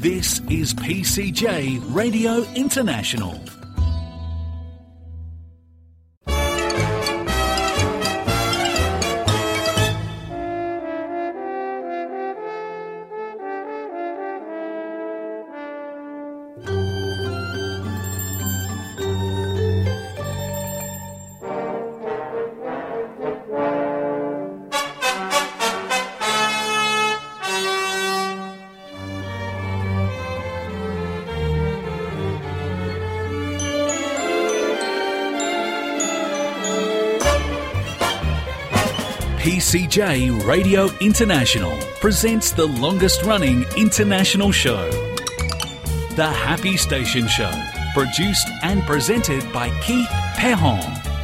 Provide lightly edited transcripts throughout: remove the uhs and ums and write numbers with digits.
This is PCJ Radio International. PCJ Radio International presents the longest-running international show, The Happy Station Show, produced and presented by Keith Perron.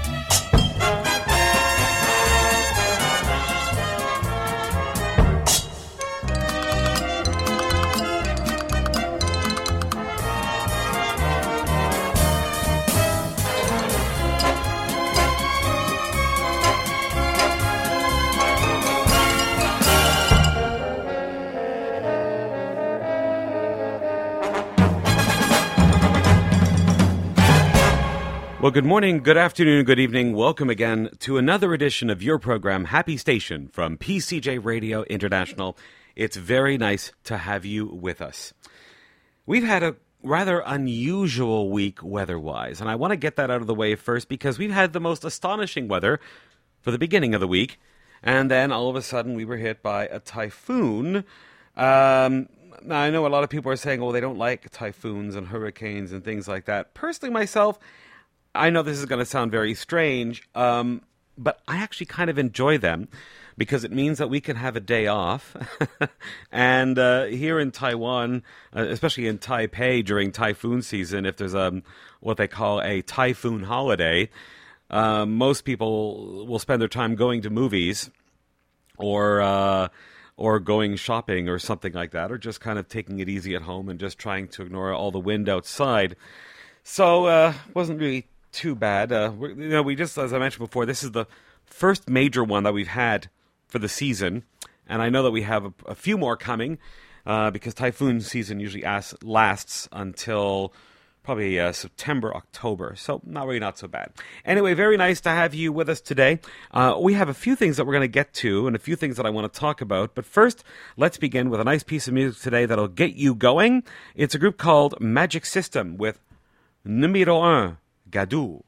Well, good morning, good afternoon, good evening. Welcome again to another edition of your program, Happy Station, from PCJ Radio International. It's very nice to have you with us. We've had a rather unusual week weather-wise, and I want to get that out of the way first because we've had the most astonishing weather for the beginning of the week, and then all of a sudden we were hit by a typhoon. Now, I know a lot of people are saying, oh, they don't like typhoons and hurricanes and things like that. Personally, myself, I know this is going to sound very strange, but I actually kind of enjoy them because it means that we can have a day off. And here in Taiwan, especially in Taipei during typhoon season, if there's what they call a typhoon holiday, most people will spend their time going to movies or going shopping or something like that, or just kind of taking it easy at home and just trying to ignore all the wind outside. So wasn't really too bad. We just, as I mentioned before, this is the first major one that we've had for the season, and I know that we have a few more coming because typhoon season usually lasts until probably September, October, so not so bad. Anyway, very nice to have you with us today. We have a few things that we're going to get to and a few things that I want to talk about, but first, let's begin with a nice piece of music today that'll get you going. It's a group called Magic System with Numéro 1, Gadou.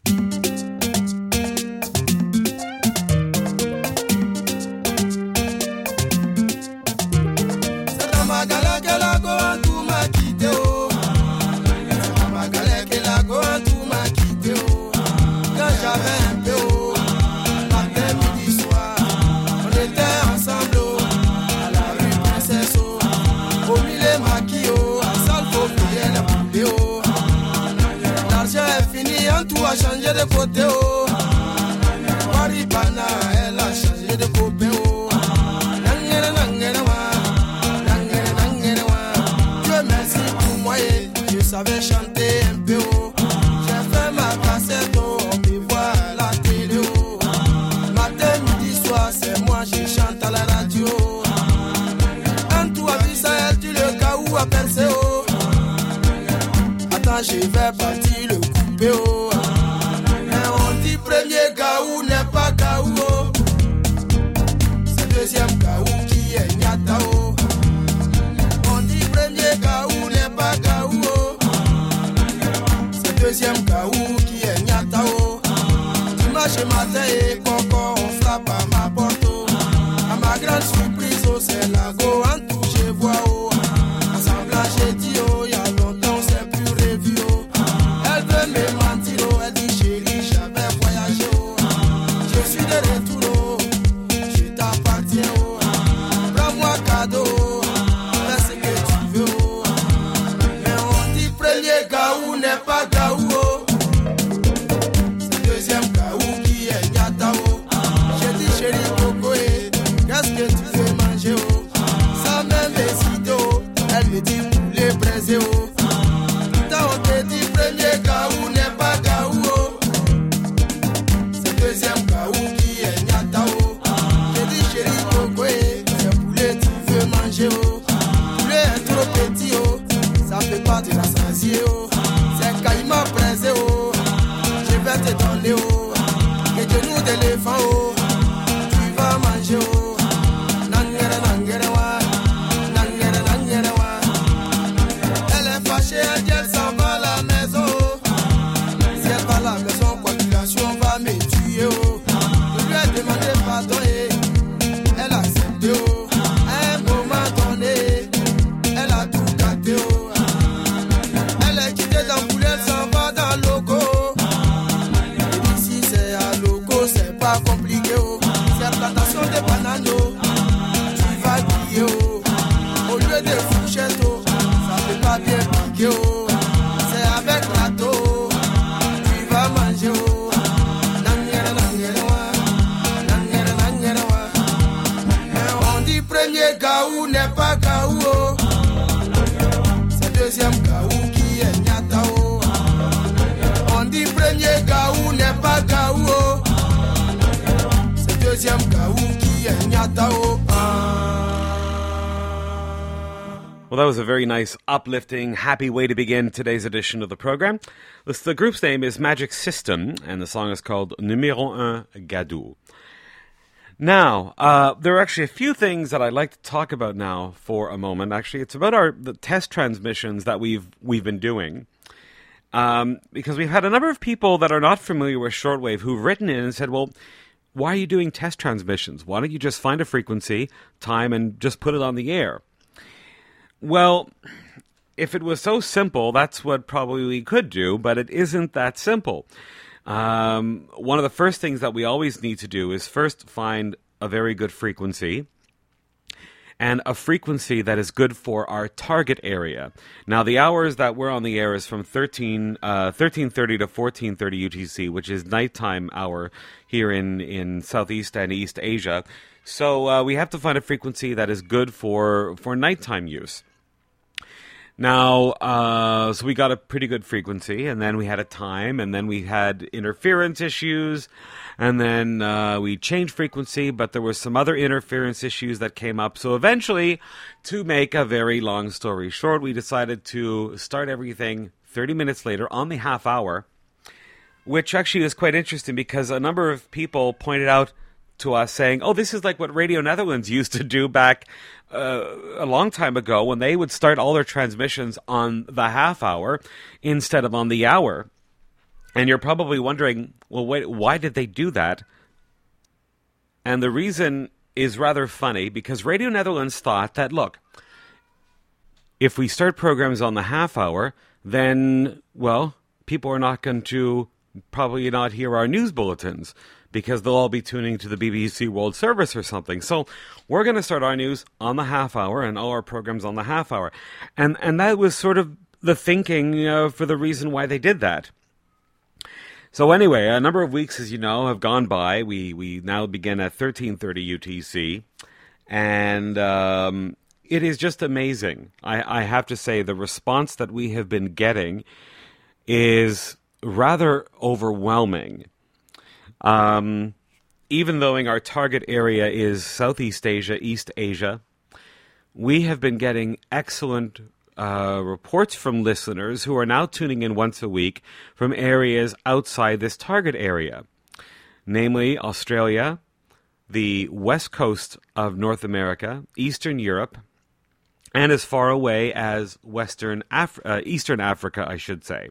Changer de côté, oh. Waribana, elle a changé de côté, oh. Dieu merci pour moi, je savais chanter un peu, oh. J'ai fait ma cassette, oh. On me voit à la télé, oh. Matin, midi, soir, c'est moi, je chante à la radio. Quand tu as vu ça, elle dit le cas où a percé, oh. Attends, je vais partir le couper, oh. Premier Gaou n'est pas Gaou, c'est deuxième Gaou qui est Nyatao. On dit premier Gaou n'est pas Gaou, c'est deuxième Gaou qui est Nyatao. Dimanche matin et Coco, on frappe à ma porte. À ma grande surprise, oh, c'est la go en tout, je vois. Ensemble, j'ai dit, oh, il y a longtemps, c'est plus revu. Elle veut me mentir. fourchettes, oh. Ça peut pas bien piquer, oh. C'est avec plateau, tu vas manger, oh. Nangere, nangere, ouais. Nangere, nangere, ouais. On dit premier gaou n'est pas gaou, oh. C'est deuxième gaou qui est nyata, oh. On dit premier gaou n'est pas gaou, oh. C'est deuxième gaou qui est nyata, oh. Well, that was a very nice, uplifting, happy way to begin today's edition of the program. The group's name is Magic System, and the song is called Numéro 1 Gadou. Now, there are actually a few things that I'd like to talk about now for a moment. Actually, it's about the test transmissions that we've been doing. Because we've had a number of people that are not familiar with shortwave who've written in and said, well, why are you doing test transmissions? Why don't you just find a frequency, time, and just put it on the air? Well, if it was so simple, that's what probably we could do, but it isn't that simple. One of the first things that we always need to do is first find a very good frequency, and a frequency that is good for our target area. Now, the hours that we're on the air is from 13:30 to 14:30 UTC, which is nighttime hour here in Southeast and East Asia. So we have to find a frequency that is good for nighttime use. Now, so we got a pretty good frequency, and then we had a time, and then we had interference issues, and then we changed frequency, but there were some other interference issues that came up. So eventually, to make a very long story short, we decided to start everything 30 minutes later on the half hour, which actually is quite interesting because a number of people pointed out to us saying, oh, this is like what Radio Netherlands used to do back a long time ago when they would start all their transmissions on the half hour instead of on the hour. And you're probably wondering, well, wait, why did they do that? And the reason is rather funny because Radio Netherlands thought that, look, if we start programs on the half hour, then, well, people are not going to probably not hear our news bulletins because they'll all be tuning to the BBC World Service or something. So we're going to start our news on the half hour and all our programs on the half hour. And that was sort of the thinking for the reason why they did that. So anyway, a number of weeks, as you know, have gone by. We now begin at 13:30 UTC. And it is just amazing. I have to say the response that we have been getting is rather overwhelming. Even though our target area is Southeast Asia, East Asia, we have been getting excellent reports from listeners who are now tuning in once a week from areas outside this target area, namely Australia, the west coast of North America, Eastern Europe, and as far away as Eastern Africa, I should say.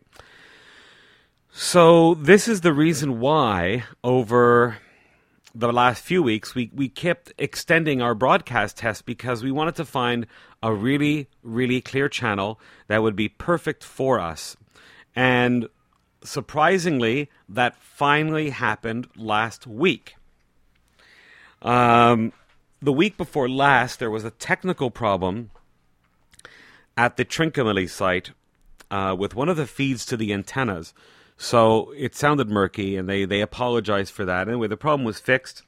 So this is the reason why over the last few weeks we kept extending our broadcast test because we wanted to find a really, really clear channel that would be perfect for us. And surprisingly, that finally happened last week. The week before last, there was a technical problem at the Trincomalee site with one of the feeds to the antennas. So it sounded murky, and they apologized for that. Anyway, the problem was fixed.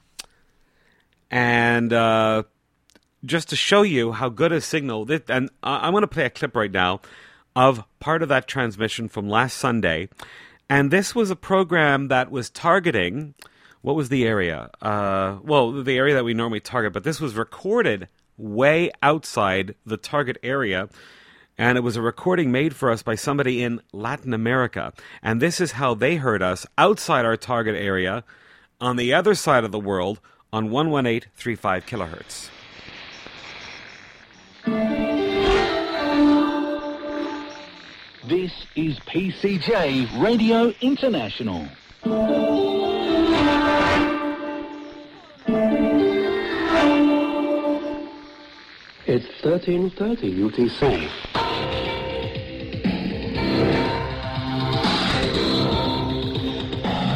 And just to show you how good a signal, and I'm going to play a clip right now of part of that transmission from last Sunday. And this was a program that was targeting, what was the area? The area that we normally target, but this was recorded way outside the target area. And it was a recording made for us by somebody in Latin America. And this is how they heard us outside our target area on the other side of the world on 118.35 kilohertz. This is PCJ Radio International. It's 13:30 UTC.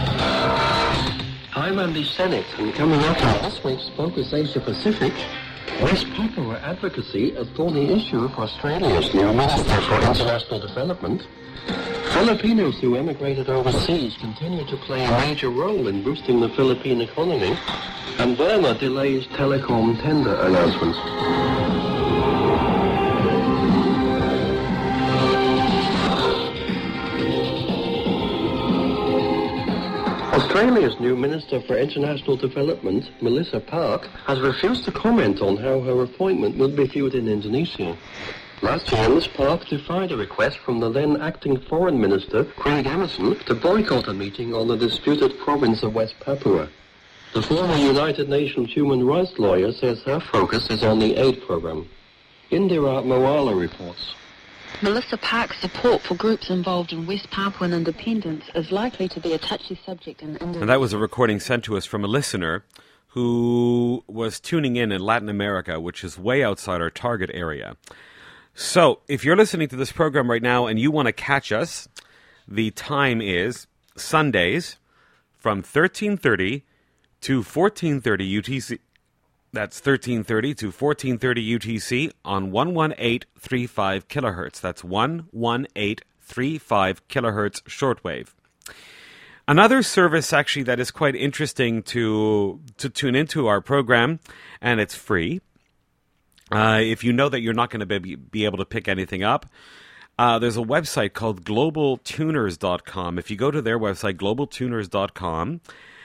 I'm Andy Sennett, and coming up, last week's Focus Asia Pacific, West Papua advocacy, a thorny issue for Australia's new Minister for International Development. Filipinos who emigrated overseas continue to play a major role in boosting the Philippine economy. And Burma delays telecom tender announcement. Australia's new Minister for International Development, Melissa Park, has refused to comment on how her appointment will be viewed in Indonesia. Last year, Ms. Park defied a request from the then acting Foreign Minister, Craig Emerson, to boycott a meeting on the disputed province of West Papua. The former United Nations human rights lawyer says her focus is on the aid program. Indira Moala reports. Melissa Park's support for groups involved in West Papuan independence is likely to be a touchy subject in Indonesia. And that was a recording sent to us from a listener who was tuning in Latin America, which is way outside our target area. So, if you're listening to this program right now and you want to catch us, the time is Sundays from 13:30 to 14:30 UTC. That's 13:30 to 14:30 UTC on 11835 kilohertz. That's 11835 kilohertz shortwave. Another service actually that is quite interesting to tune into our program, and it's free. If you know that you're not going to be able to pick anything up, there's a website called globaltuners.com. If you go to their website, globaltuners.com,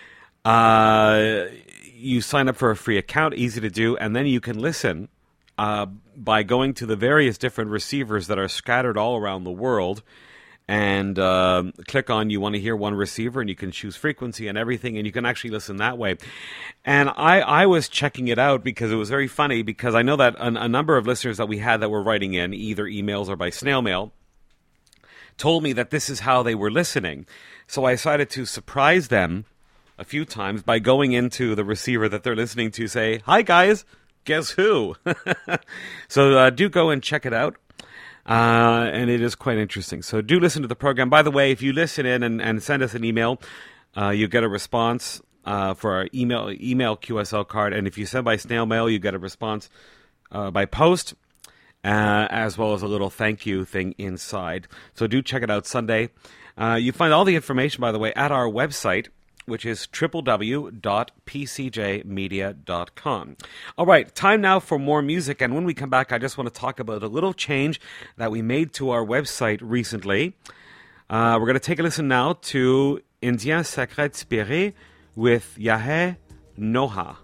you sign up for a free account, easy to do, and then you can listen by going to the various different receivers that are scattered all around the world, and click on you want to hear one receiver, and you can choose frequency and everything, and you can actually listen that way. And I was checking it out because it was very funny, because I know that a number of listeners that we had that were writing in, either emails or by snail mail, told me that this is how they were listening. So I decided to surprise them a few times by going into the receiver that they're listening to, say, "Hi guys, guess who?" So do go and check it out. And it is quite interesting. So do listen to the program. By the way, if you listen in and send us an email, you get a response for our email QSL card. And if you send by snail mail, you get a response by post, as well as a little thank you thing inside. So do check it out Sunday. You find all the information, by the way, at our website, which is www.pcjmedia.com. All right, time now for more music. And when we come back, I just want to talk about a little change that we made to our website recently. We're going to take a listen now to Indien Sacré Spiré with Yahe Noha.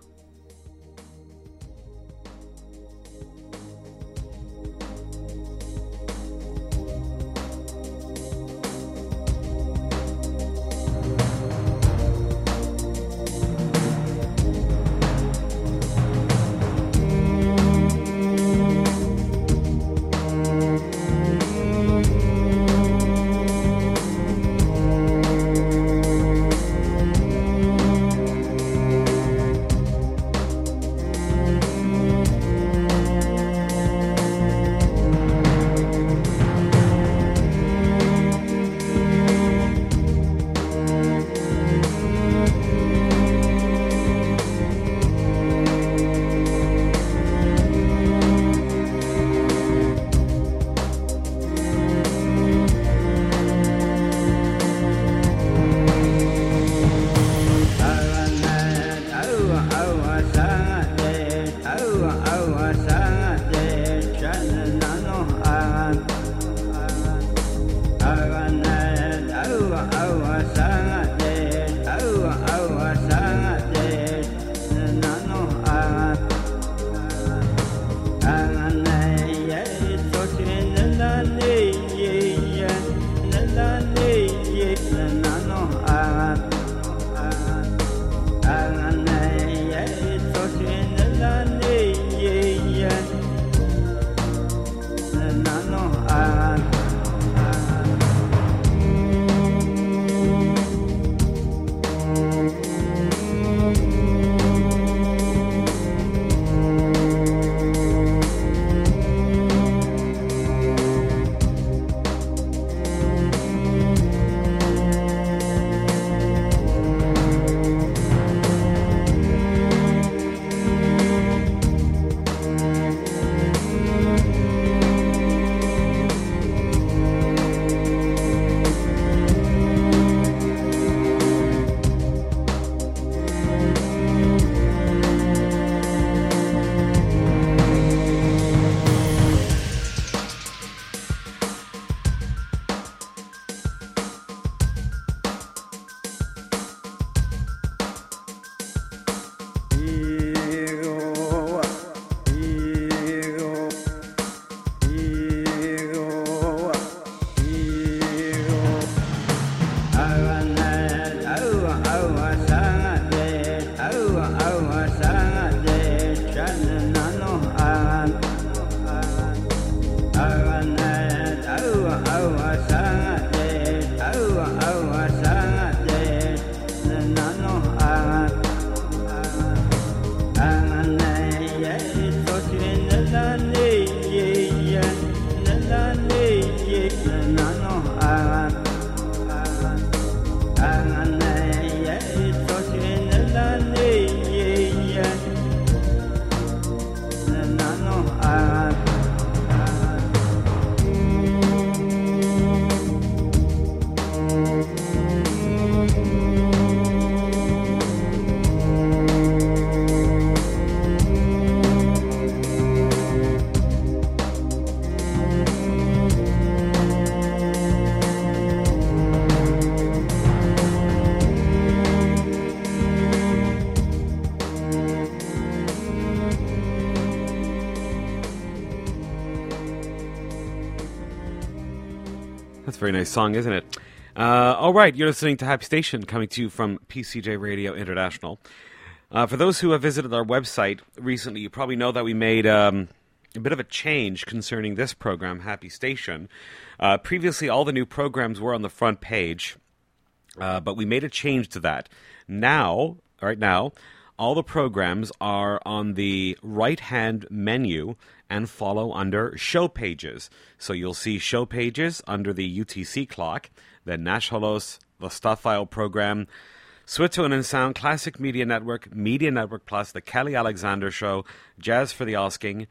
That's a very nice song, isn't it? All right, you're listening to Happy Station, coming to you from PCJ Radio International. For those who have visited our website recently, you probably know that we made a bit of a change concerning this program, Happy Station. Previously, all the new programs were on the front page, but we made a change to that. Now, right now, all the programs are on the right-hand menu and follow under show pages. So you'll see show pages under the UTC clock, then Nash Holos, the Stuffile program, Switzerland and Sound, Classic Media Network Plus, the Kelly Alexander Show, Jazz for the Asking,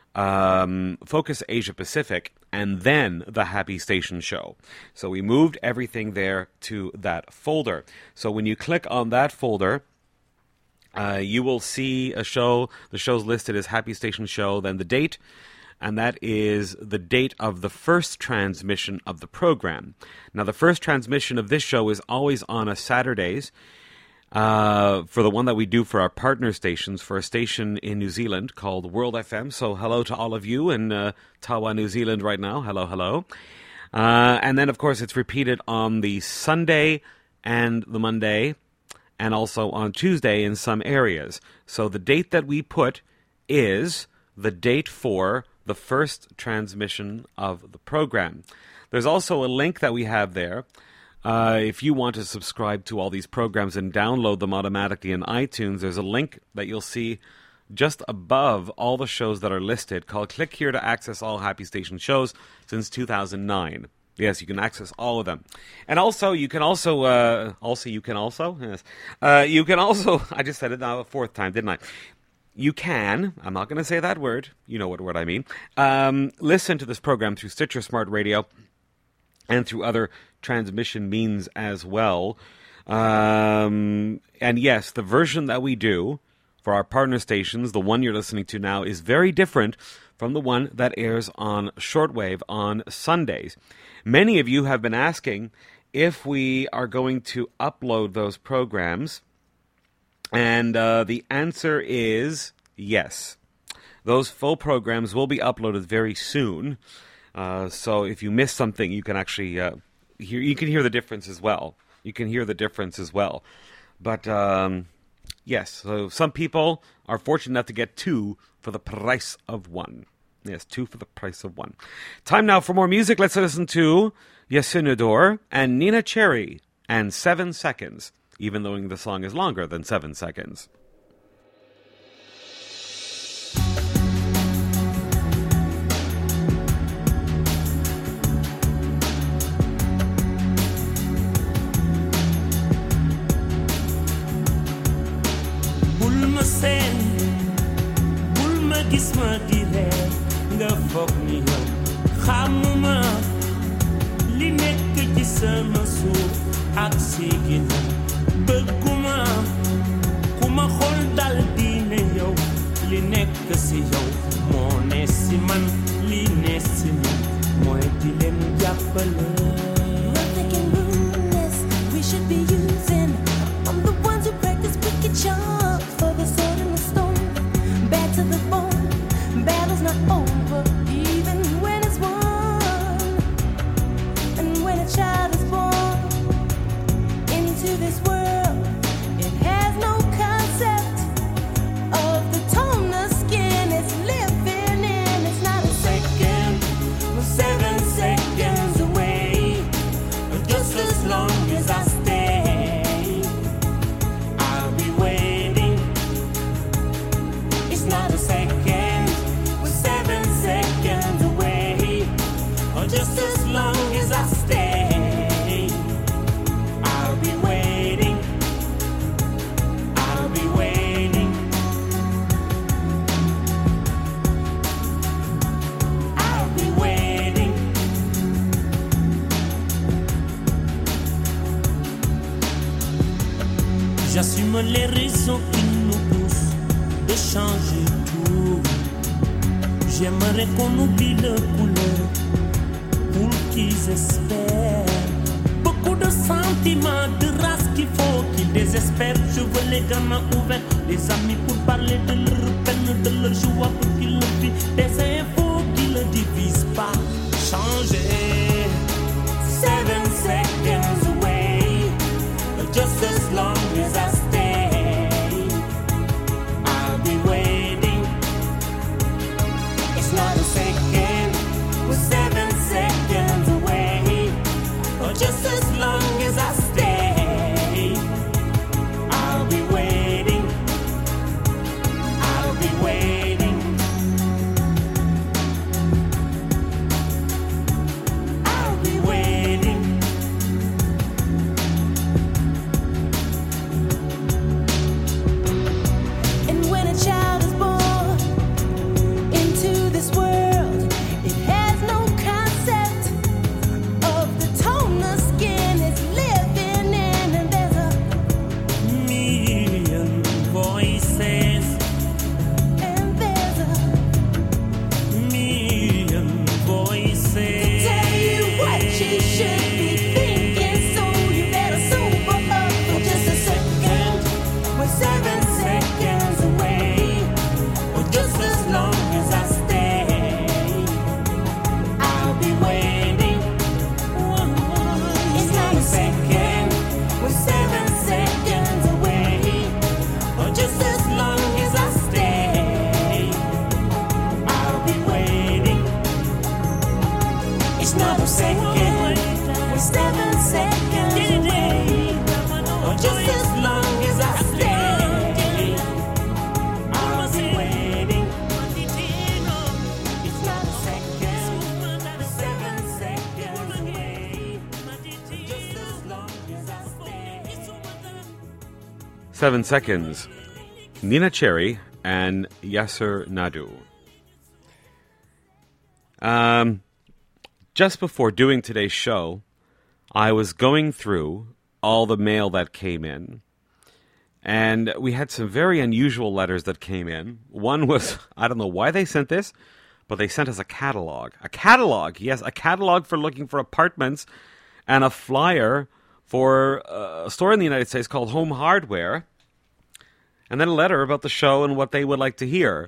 Focus Asia Pacific, and then the Happy Station Show. So we moved everything there to that folder. So when you click on that folder, you will see a show. The show's listed as Happy Station Show, then the date, and that is the date of the first transmission of the program. Now, the first transmission of this show is always on a Saturdays, for the one that we do for our partner stations, for a station in New Zealand called World FM. So hello to all of you in Tawa, New Zealand right now. Hello, hello. And then, of course, it's repeated on the Sunday and the Monday, and also on Tuesday in some areas. So the date that we put is the date for the first transmission of the program. There's also a link that we have there. If you want to subscribe to all these programs and download them automatically in iTunes, there's a link that you'll see just above all the shows that are listed called Click Here to access all Happy Station shows since 2009. Yes, you can access all of them. And also, you can also, yes. You can also, I just said it now a fourth time, didn't I? You can, I'm not going to say that word, you know what word I mean, listen to this program through Stitcher Smart Radio and through other transmission means as well. And yes, the version that we do for our partner stations, the one you're listening to now, is very different from the one that airs on shortwave on Sundays. Many of you have been asking if we are going to upload those programs, and the answer is yes. Those full programs will be uploaded very soon, so if you miss something, you can actually hear the difference as well. You can hear the difference as well. But yes, so some people are fortunate enough to get 2 for the price of 1. Yes, 2 for the price of 1. Time now for more music. Let's listen to Yasunador and Nina Cherry and 7 Seconds, even though the song is longer than 7 seconds. Bulma sen, bulma gisma dire. Nga foog ni yow xamuma li nekk ci sama suuf ak si ginnaaw bëgguma ku ma xool dal di ne yow li nekk si yow moo ne si man li ne si man mooy di leen jàppale. Nothing can ruin this. We should be using. I'm the ones who practice wicked charms for the sword and the stone. Bad to the bone. Battle's not over, even when it's won. And when a child is born into this world, it has no concept of the tone the skin is living in. It's not a second, 7 seconds away. Just as long as I stay, I'll be waiting. It's not a second. Just as long as I stay, I'll be waiting. I'll be waiting. I'll be waiting. J'assume les raisons qui nous poussent de changer tout. J'aimerais qu'on oublie le couleur pour qu'ils espèrent. Beaucoup de sentiments, de race qu'il faut qu'ils désespèrent. Je veux les gamins ouverts, les amis pour parler de leur peine, de leur joie pour qu'ils le vivent. Des infos qui ne divisent pas. Changer, It's not a second, We're 7 seconds away. or just as long as I stay. I'll be waiting. It's not a second, 7 seconds away. Just as long as I stay. 7 seconds. Nina Cherry and Yasser Nadu. Just before doing today's show, I was going through all the mail that came in, and we had some very unusual letters that came in. One was, I don't know why they sent this, but they sent us a catalog. A catalog, yes, a catalog for looking for apartments, and a flyer for a store in the United States called Home Hardware, and then a letter about the show and what they would like to hear.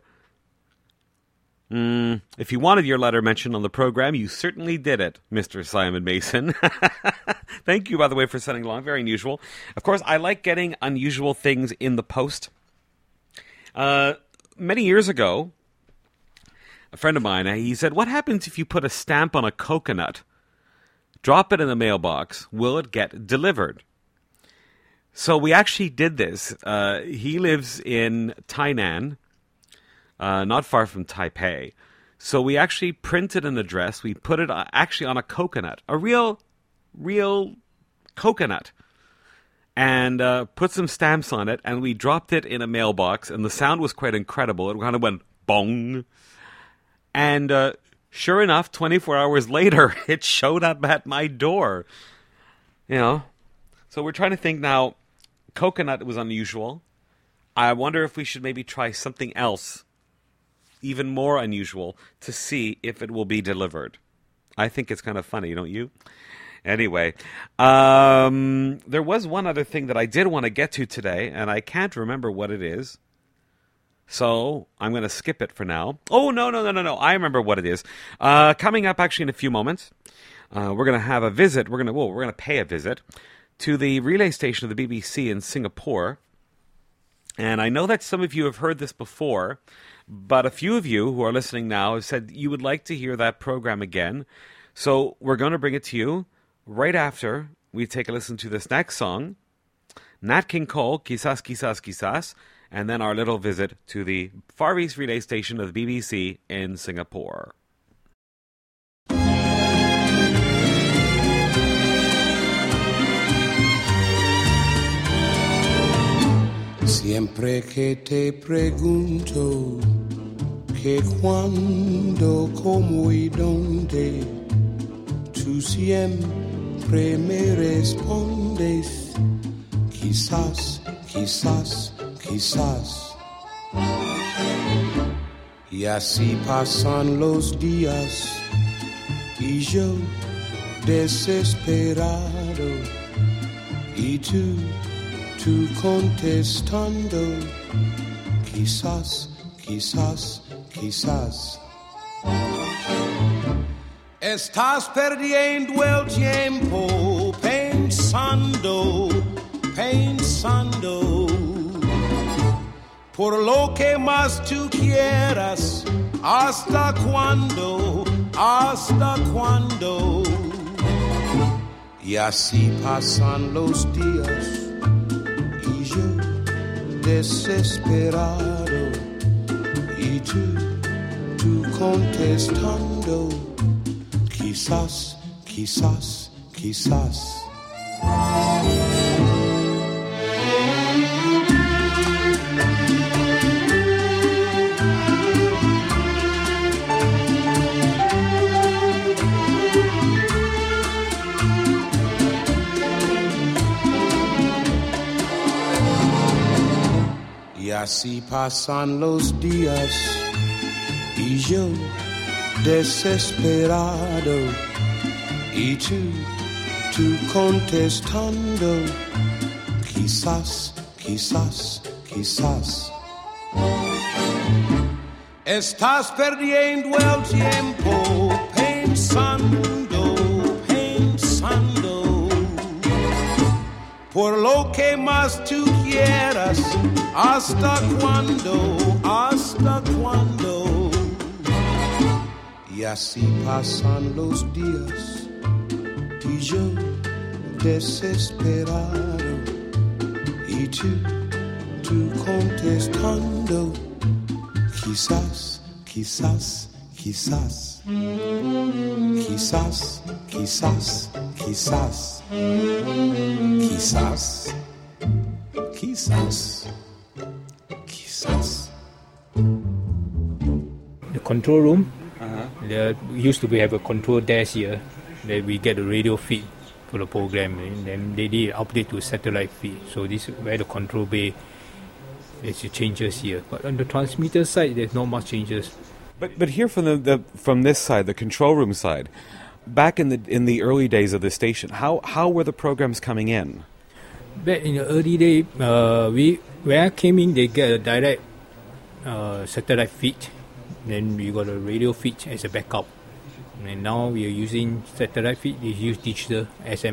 If you wanted your letter mentioned on the program, you certainly did it, Mr. Simon Mason. Thank you, by the way, for sending along. Very unusual. Of course, I like getting unusual things in the post. Many years ago, a friend of mine, he said, what happens if you put a stamp on a coconut? Drop it in the mailbox. Will it get delivered? So we actually did this. He lives in Tainan, not far from Taipei. So we actually printed an address. We put it actually on a coconut, a real coconut, and put some stamps on it, and we dropped it in a mailbox, and the sound was quite incredible. It kind of went bong. And sure enough, 24 hours later, it showed up at my door. You know, so we're trying to think now. Coconut was unusual. I wonder if we should maybe try something else, even more unusual, to see if it will be delivered. I think it's kind of funny, don't you? Anyway, there was one other thing that I did want to get to today, and I can't remember what it is. So I'm going to skip it for now. Oh, no. I remember what it is. Coming up actually in a few moments, we're going to have a visit. We're going to pay a visit to the relay station of the BBC in Singapore. And I know that some of you have heard this before, but a few of you who are listening now have said you would like to hear that program again. So we're going to bring it to you right after we take a listen to this next song, Nat King Cole, Quizás, Quizás, Quizás, and then our little visit to the Far East relay station of the BBC in Singapore. Siempre que te pregunto que cuándo, cómo y dónde, tú siempre me respondes, quizás, quizás, quizás. Y así pasan los días y yo desesperado y tú contestando, quizás, quizás, quizás. Estás perdiendo el tiempo pensando, pensando, por lo que más tú quieras, hasta cuándo, hasta cuándo. Y así pasan los días desesperado y tú contestando, quizás, quizás, quizás. Y así pasan los días y yo desesperado y tú contestando, quizás, quizás, quizás. Estás perdiendo el tiempo pensando, pensando, por lo que más tú quieras, hasta cuándo, hasta cuándo. Y Y así pasan los días y yo desesperado y tú contestando quizás, quizás, quizás, quizás, quizás, quizás, quizás, quizás, quizás. The control room, there used to have a control desk here that we get a radio feed for the program, and then they did update to satellite feed. So this is where the control bay, there's changes here. But on the transmitter side, there's not much changes. But here from this side, the control room side, back in the early days of the station, how were the programs coming in? Back in the early day, when I came in, they get a direct satellite feed. Then we got a radio feed as a backup. And now we are using satellite feed. They use digital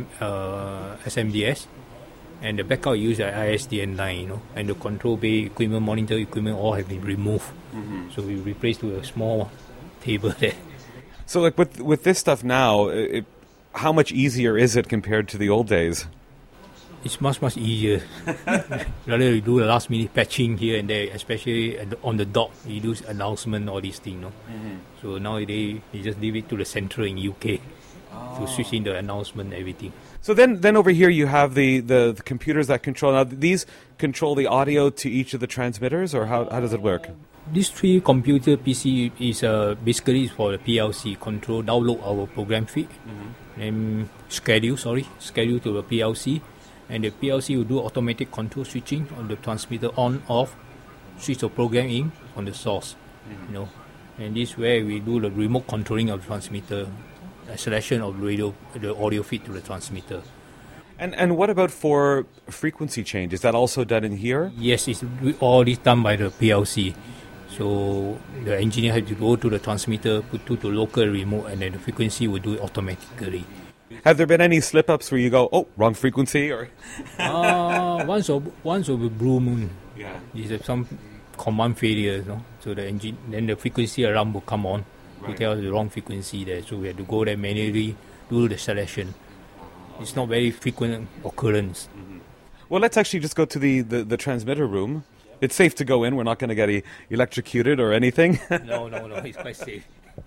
SMDS. And the backup use ISDN line, and the control bay equipment, monitor equipment, all have been removed. Mm-hmm. So we replaced with a small table there. So, like with this stuff now, how much easier is it compared to the old days? It's much easier. Rather you do the last minute patching here and there, especially on the dot. You do announcement, all these things. Mm-hmm. So nowadays you just leave it to the central in UK to switch in the announcement, everything. So then over here you have the computers that control. Now these control the audio to each of the transmitters, or how does it work? These three computer PC is basically for the PLC control, download our program feed, and schedule to the PLC, and the PLC will do automatic control switching on the transmitter on off, switch the program in on the source, and this way we do the remote controlling of the transmitter. A selection of the audio feed to the transmitter. And what about for frequency change? Is that also done in here? Yes, it's all this done by the PLC. So the engineer has to go to the transmitter, put to the local remote, and then the frequency will do it automatically. Have there been any slip-ups where you go, oh, wrong frequency? Or once of a blue moon. Yeah. There's some command failure, so then the frequency alarm will come on. To tell the wrong frequency there, so we have to go there manually, do the selection. It's not very frequent occurrence. Mm-hmm. Well, let's actually just go to the transmitter room. It's safe to go in. We're not going to get electrocuted or anything. No, it's quite safe.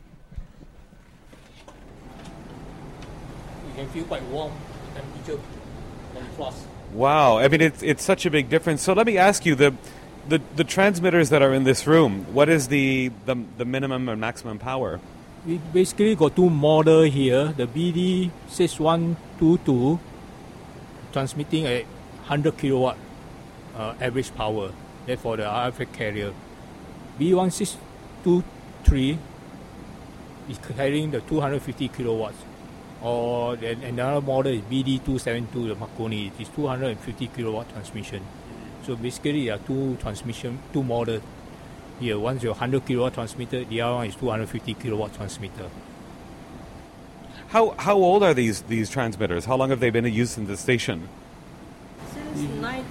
You can feel quite warm, the temperature, plus. Wow, I mean it's such a big difference. So let me ask you, the transmitters that are in this room, what is the minimum and maximum power? We basically got two models here. The BD6122 transmitting at 100 kilowatt average power. That's for the RF carrier. B1623 is carrying the 250 kilowatts. Or then another model is BD272, the Marconi. It is 250 kilowatt transmission. So basically, there are two models here. One's your 100 kilowatt transmitter, the other one is 250 kilowatt transmitter. How old are these transmitters? How long have they been in use in the station? Since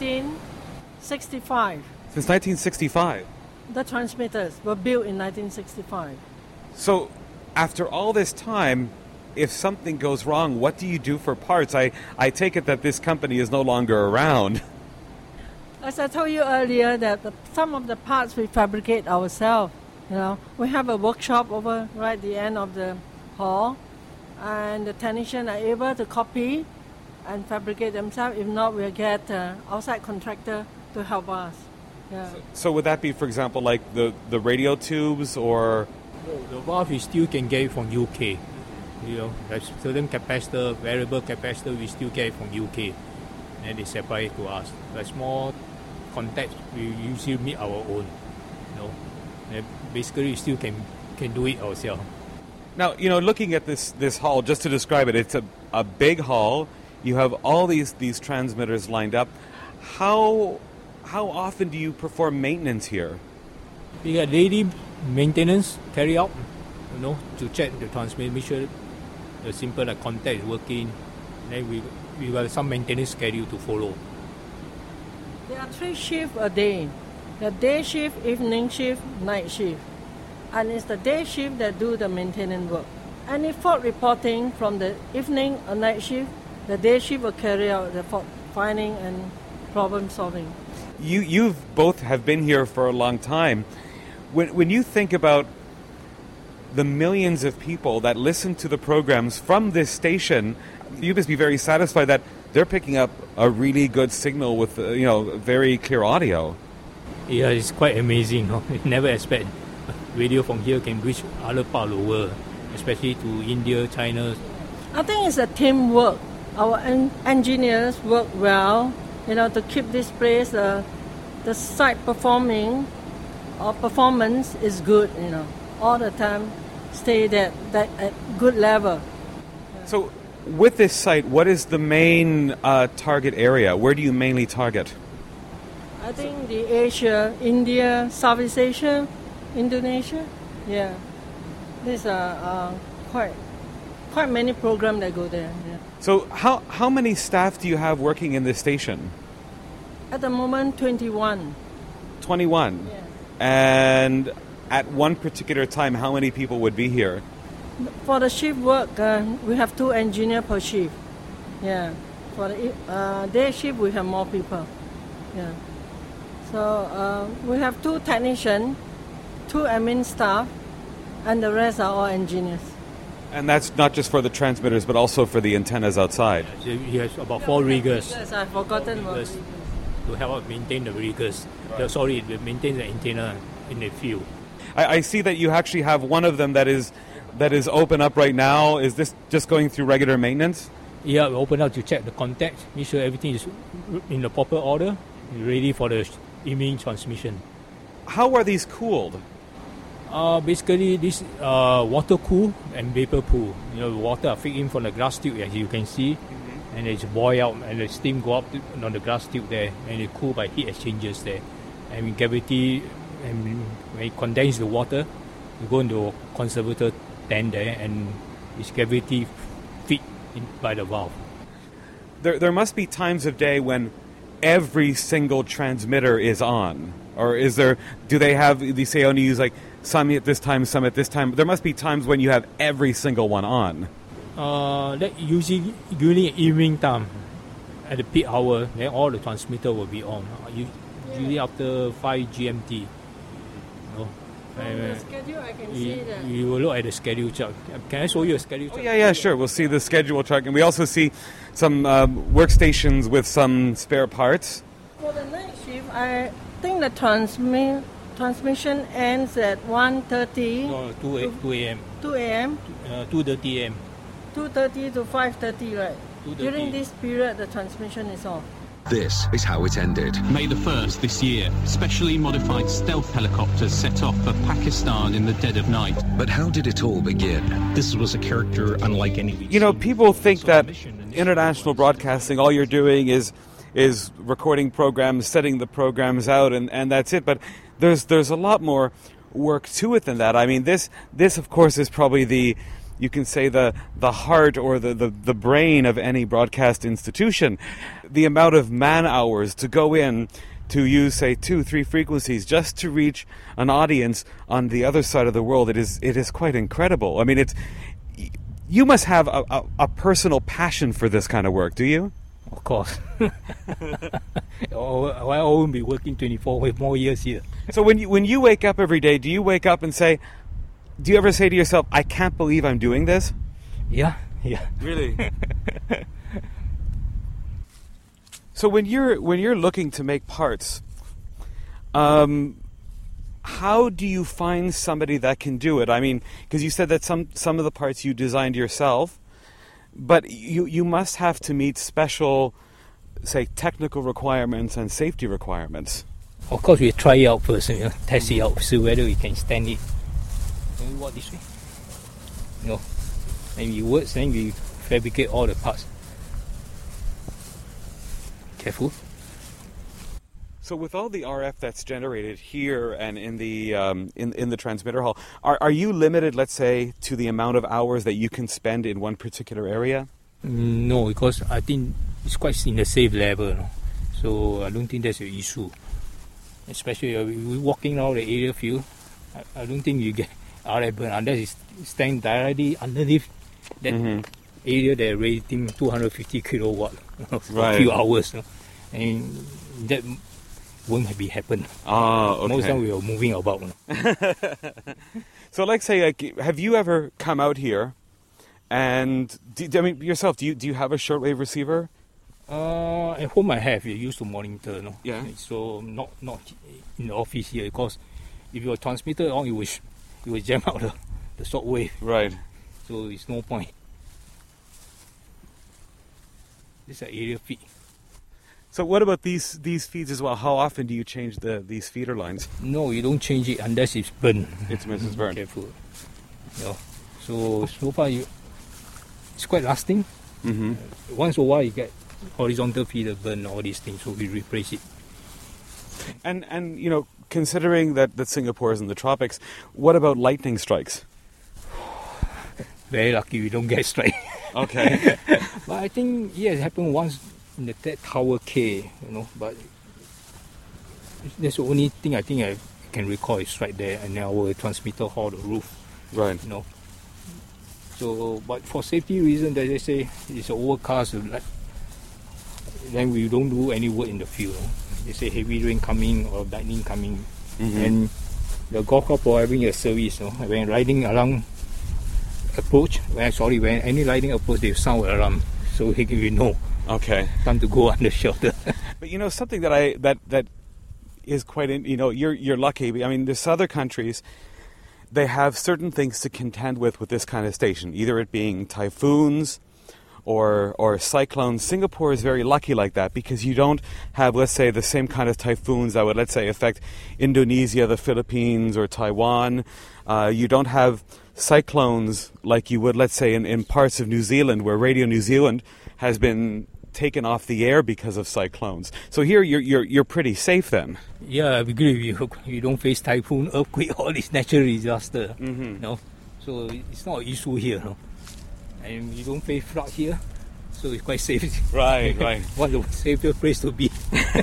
1965. Since 1965? The transmitters were built in 1965. So, after all this time, if something goes wrong, what do you do for parts? I take it that this company is no longer around. As I told you earlier, that some of the parts we fabricate ourselves. We have a workshop over right at the end of the hall, and the technicians are able to copy and fabricate themselves. If not, we'll get outside contractor to help us. Yeah. So would that be, for example, like the radio tubes, or? No, the valve we still can get it from UK. There's certain capacitor, variable capacitor, we still get it from UK. And they supply it to us. The small contacts, we usually make our own. Basically, we still can do it ourselves. Now, looking at this hall, just to describe it, it's a big hall. You have all these transmitters lined up. How often do you perform maintenance here? We got daily maintenance carry out, to check the transmission, make sure the simple contact is working. Then we got some maintenance schedule to follow. There are 3 shifts a day. The day shift, evening shift, night shift. and it's the day shift that do the maintenance work. Any fault reporting from the evening or night shift, the day shift will carry out the fault finding and problem solving. You've both have been here for a long time. When you think about the millions of people that listen to the programs from this station, you must be very satisfied that they're picking up a really good signal with very clear audio. Yeah, it's quite amazing. Never expect radio from here can reach other part of the world, especially to India, China. I think it's a teamwork. Our engineers work well, to keep this place, the site performance is good, all the time stay that at good level. So with this site, what is the main target area? Where do you mainly target? I think the Asia, India, Southeast Asia, Indonesia. Yeah, these are quite many programs that go there. Yeah. So how many staff do you have working in this station? At the moment, 21. 21? Yeah. And at one particular time, how many people would be here? For the shift work, we have 2 engineers per shift. Yeah. For the day shift, we have more people. Yeah. So we have 2 technicians, 2 admin staff, and the rest are all engineers. And that's not just for the transmitters, but also for the antennas outside. Yes, about 4 riggers. Yes, I've forgotten about riggers. To help maintain the riggers. Maintain the antenna in the field. I see that you actually have one of them that is open up right now. Is this just going through regular maintenance? Yeah, we open up to check the contacts, make sure everything is in the proper order, ready for the evening transmission. How are these cooled? Basically, this water cool and vapor cool. Water are feed in from the glass tube, as you can see, and it's boil out, and the steam go up on the glass tube there, and it cool by heat exchangers there. And in cavity, and when it condense the water, you go into a conservator tank there, and this cavity feed in by the valve. There must be times of day when every single transmitter is on, or is there? Do they say only use like some at this time, some at this time? There must be times when you have every single one on. That usually during evening time, at the peak hour, then all the transmitter will be on. Usually after 5 GMT. From the schedule, I can see that. You will look at the schedule chart. Can I show you a schedule chart? Yeah, sure. We'll see the schedule chart, and we also see some workstations with some spare parts. For the night shift, I think the transmission ends at 1:30. No, 2 a.m. 2 a.m. 2:30 a.m. 2:30 to 5:30, right? 2:30. During this period, the transmission is off. This is how it ended. May the 1st this year, specially modified stealth helicopters set off for Pakistan in the dead of night. But how did it all begin? This was a character unlike any we've seen. People think that international broadcasting, all you're doing is recording programs, setting the programs out, and that's it. But there's a lot more work to it than that. I mean, this of course is probably you can say the heart or the brain of any broadcast institution. The amount of man hours to go in to use, say, 2-3 frequencies just to reach an audience on the other side of the world, it is quite incredible. I mean, you must have a personal passion for this kind of work, do you? Of course. I won't be working 24 with more years here. So when you wake up every day, do you wake up and say, do you ever say to yourself, I can't believe I'm doing this? Yeah. Really? So when you're looking to make parts, how do you find somebody that can do it? I mean, because you said that some of the parts you designed yourself, but you must have to meet special, say, technical requirements and safety requirements. Of course, we try it out first, test it out, see whether we can stand it. Can we walk this way? No. And we work, then we fabricate all the parts. Careful. So with all the RF that's generated here and in the in the transmitter hall, are you limited, let's say, to the amount of hours that you can spend in one particular area? No, because I think it's quite in the safe level. So I don't think that's an issue. Especially we're walking around the area field. I don't think you RF burn, unless it's staying directly underneath that area they're rating 250 kilowatt for a few hours. And that won't be happen. Okay. Most of the time we are moving about. So, like, say, have you ever come out here and, yourself, do you have a shortwave receiver? At home I have. You used to monitor, no? Yeah. So not in the office here, because if your transmitter on, you will jam out the short wave. Right. So it's no point. This is an area feed. So what about these feeds as well? How often do you change these feeder lines? No, you don't change it unless it's burned. It's burned. Careful. Yeah. So far it's quite lasting. Once in a while you get horizontal feeder burn, all these things, so we replace it. And considering that Singapore is in the tropics, what about lightning strikes? Very lucky we don't get strike. Okay. But I think it happened once in that Tower K, but that's the only thing I think I can recall is right there, and our transmitter hall, the roof. Right. So, but for safety reasons, as I say, it's overcast, then we don't do any work in the field. They say heavy rain coming or lightning coming, and the golf club are having a service. When riding along approach, when any lightning approach, they sound alarm, so we know. Okay. Time to go under shelter. But something that is quite you're lucky. I mean, there's other countries, they have certain things to contend with this kind of station, either it being typhoons or cyclones. Singapore is very lucky like that because you don't have, let's say, the same kind of typhoons that would, let's say, affect Indonesia, the Philippines, or Taiwan. You don't have cyclones like you would, let's say, in parts of New Zealand, where Radio New Zealand has been taken off the air because of cyclones. So here you're pretty safe then. Yeah, I agree with you. You don't face typhoon, earthquake, all these natural disaster. So it's not an issue here. And you don't face flood here, so it's quite safe. Right. One of the safest place to be.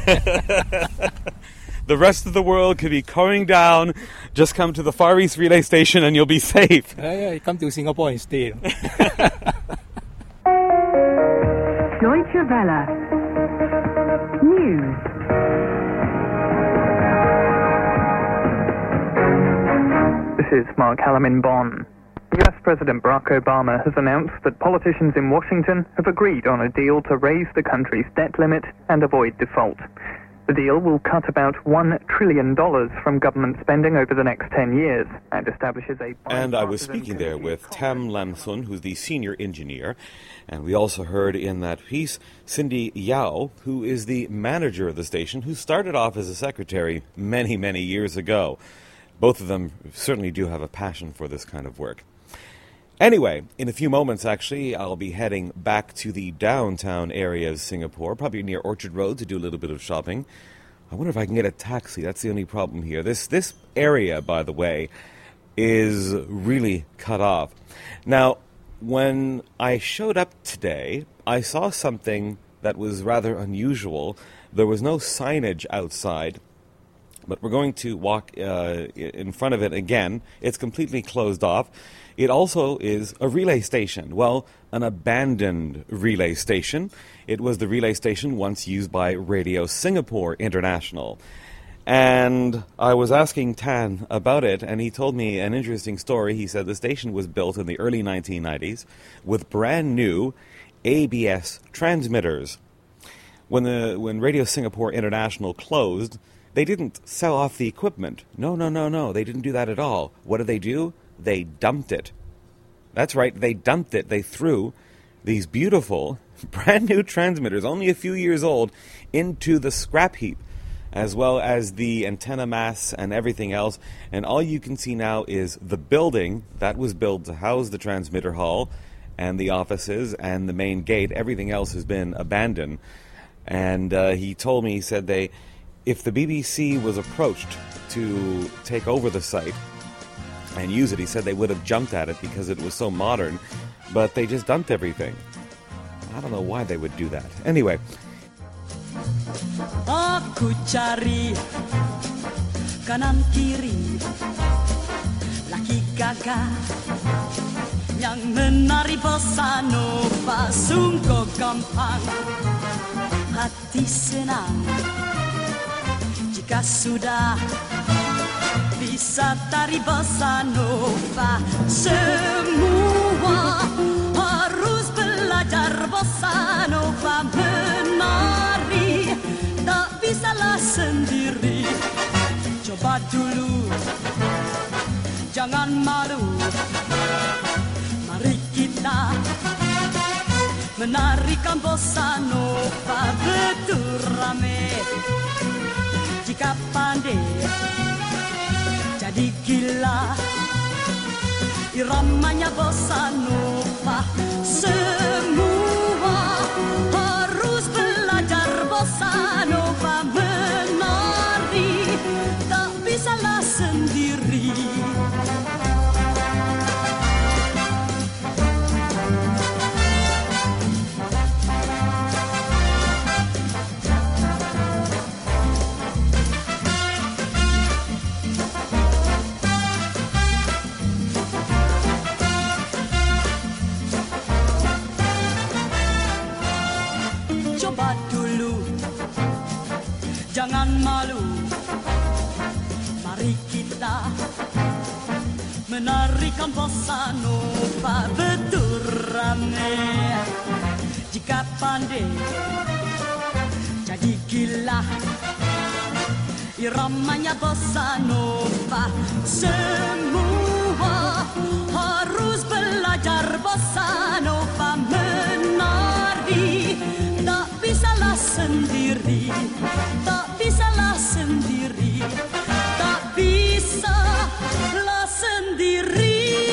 The rest of the world could be coming down. Just come to the Far East Relay Station and you'll be safe. Yeah, come to Singapore and stay. Deutsche Welle. News. This is Mark Hallam in Bonn. US President Barack Obama has announced that politicians in Washington have agreed on a deal to raise the country's debt limit and avoid default. The deal will cut about $1 trillion from government spending over the next 10 years and establishes a... And I was speaking there with Tam Lam Sun, who's the senior engineer. And we also heard in that piece Cindy Yao, who is the manager of the station, who started off as a secretary many, many years ago. Both of them certainly do have a passion for this kind of work. Anyway, in a few moments, actually, I'll be heading back to the downtown area of Singapore, probably near Orchard Road, to do a little bit of shopping. I wonder if I can get a taxi. That's the only problem here. This area, by the way, is really cut off. Now, when I showed up today, I saw something that was rather unusual. There was no signage outside, but we're going to walk in front of it again. It's completely closed off. It also is a relay station. Well, an abandoned relay station. It was the relay station once used by Radio Singapore International. And I was asking Tan about it, and he told me an interesting story. He said the station was built in the early 1990s with brand new ABS transmitters. When Radio Singapore International closed, they didn't sell off the equipment. No. They didn't do that at all. What did they do? They dumped it. That's right, they dumped it. They threw these beautiful, brand new transmitters, only a few years old, into the scrap heap, as well as the antenna masts and everything else. And all you can see now is the building that was built to house the transmitter hall and the offices and the main gate. Everything else has been abandoned. And he told me, he said if the BBC was approached to take over the site and use it, he said they would have jumped at it because it was so modern, but they just dumped everything. I don't know why they would do that. Anyway. Aku cari kanan kiri, laki Gaga yang menari bossa nova sungguh gampang, hati senang jika sudah bisa tari bossa nova. Semua harus belajar bossa nova, menari tak bisalah sendiri. Coba dulu, jangan malu, mari kita menarikan bossa nova betul rame. Jika pandai jadi gila, iramanya bossa nova. Semua harus belajar bossa nova, menari tak bisalah sendiri. Coba dulu, jangan malu, mari kita menarikan bossa nova betul rame. Jika pandai jadi gila, iramanya bossa nova. Semua harus belajar bossa nova, menari tak bisalah sendiri, tak bisalah sendiri, tak bisalah sendiri.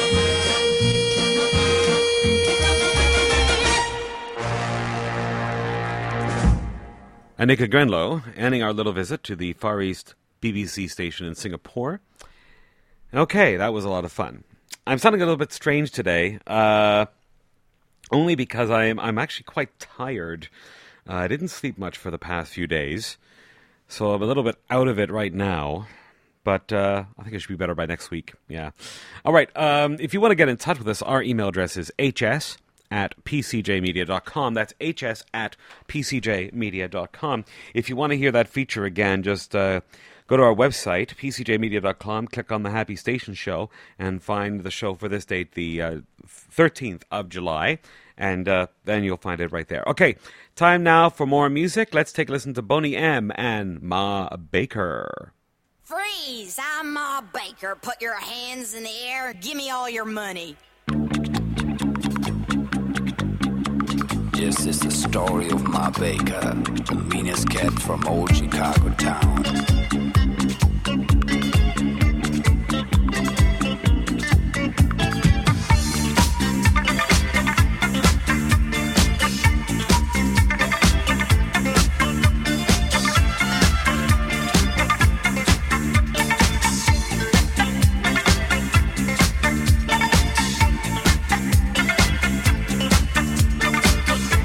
Annika Grenlow, ending our little visit to the Far East BBC station in Singapore. Okay, that was a lot of fun. I'm sounding a little bit strange today, only because I'm actually quite tired. I didn't sleep much for the past few days, so I'm a little bit out of it right now. But I think I should be better by next week. Yeah. All right. If you want to get in touch with us, our email address is hs@pcjmedia.com. That's hs@pcjmedia.com. If you want to hear that feature again, just go to our website, pcjmedia.com, click on the Happy Station show, and find the show for this date, the 13th of July, and then you'll find it right there. Okay, time now for more music. Let's take a listen to Boney M. and Ma Baker. Freeze! I'm Ma Baker. Put your hands in the air and give me all your money. This is the story of Ma Baker, the meanest cat from old Chicago town.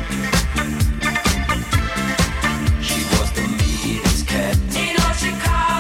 Chicago.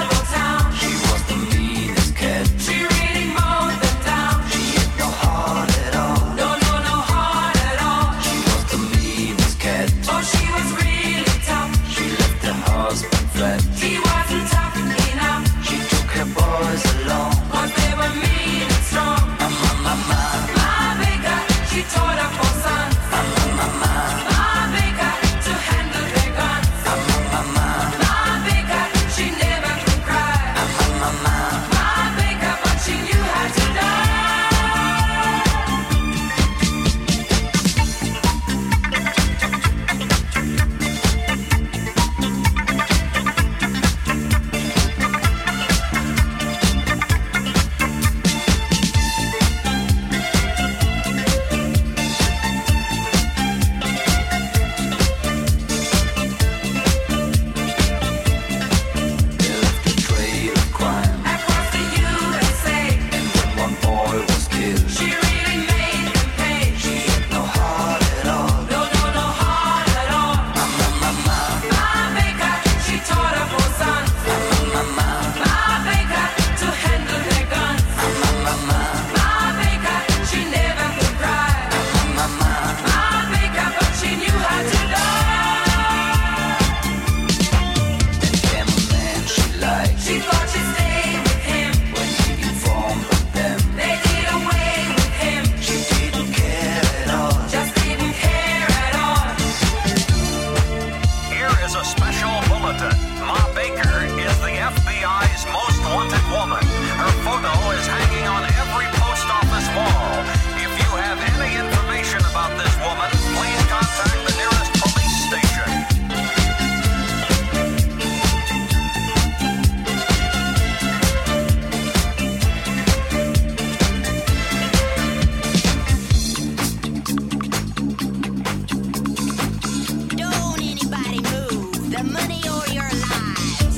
your money or your lives.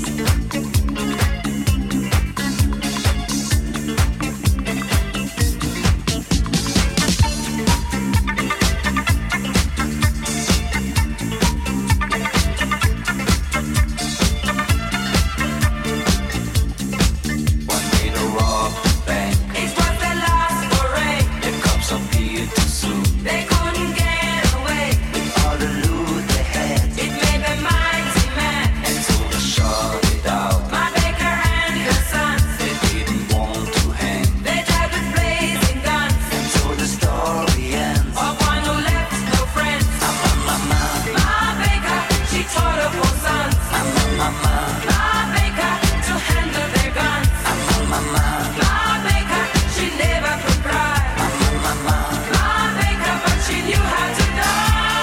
One day to rob the bank. It was their last foray. The cops appeared too soon. They couldn't get away. All the loot they had, It made them mighty mad. and so they shot it out. My baker and her sons, They didn't want to hang, they died with blazing guns. and so the story ends. Of one who left no friends. My baker, she taught her four sons. My baker, to handle their guns. My baker, she never could cry. My baker, but she knew how to die.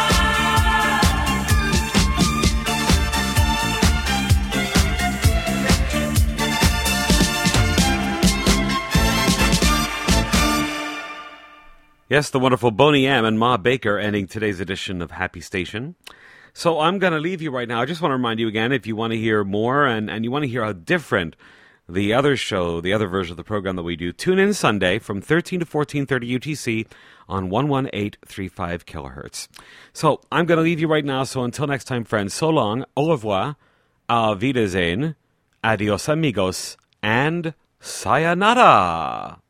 Yes, the wonderful Boney M and Ma Baker ending today's edition of Happy Station. So I'm going to leave you right now. I just want to remind you again, if you want to hear more and you want to hear how different the other show, the other version of the program that we do, tune in Sunday from 13 to 14:30 UTC on 11835 kilohertz. So I'm going to leave you right now. So until next time, friends, so long, au revoir, auf Wiedersehen, adios amigos, and sayonara.